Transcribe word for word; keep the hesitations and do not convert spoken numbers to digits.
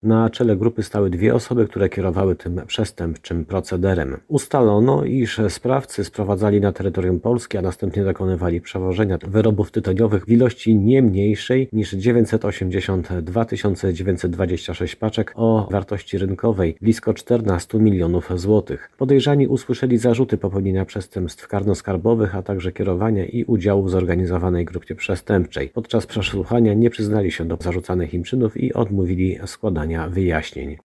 Na czele grupy stały dwie osoby, które kierowały tym przestępczym procederem. Ustalono, iż sprawcy sprowadzali na terytorium Polski, a następnie dokonywali przewożenia wyrobów tytoniowych w ilości nie mniejszej niż dziewięćset osiemdziesiąt dwa tysiące dziewięćset dwadzieścia sześć paczek o wartości rynkowej blisko czternastu milionów złotych. Podejrzani usłyszeli zarzuty popełnienia przestępstw karno-skarbowych, a także kierowania i udziału w zorganizowanej grupie przestępczej. Podczas przesłuchania nie przyznali się do zarzucanych im czynów i odmówili składania wyjaśnień.